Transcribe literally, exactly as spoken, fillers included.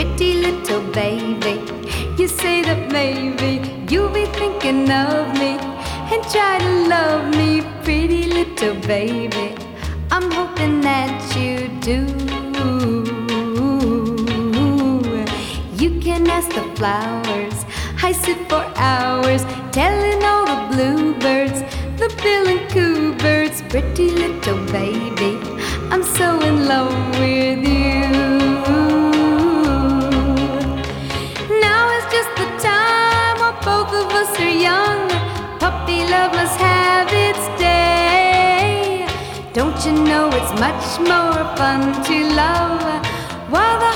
pretty little baby. You say that maybe you'll be thinking of me and try to love me, pretty little baby. I'm hoping that you do. You can ask the flowers, I sit for hours telling all the bluebirds, the bill and coo birds, pretty little baby, I'm so in love with you. Now is just the time while both of us are young. Puppy love must have its day. Don't you know it's much more fun to love while the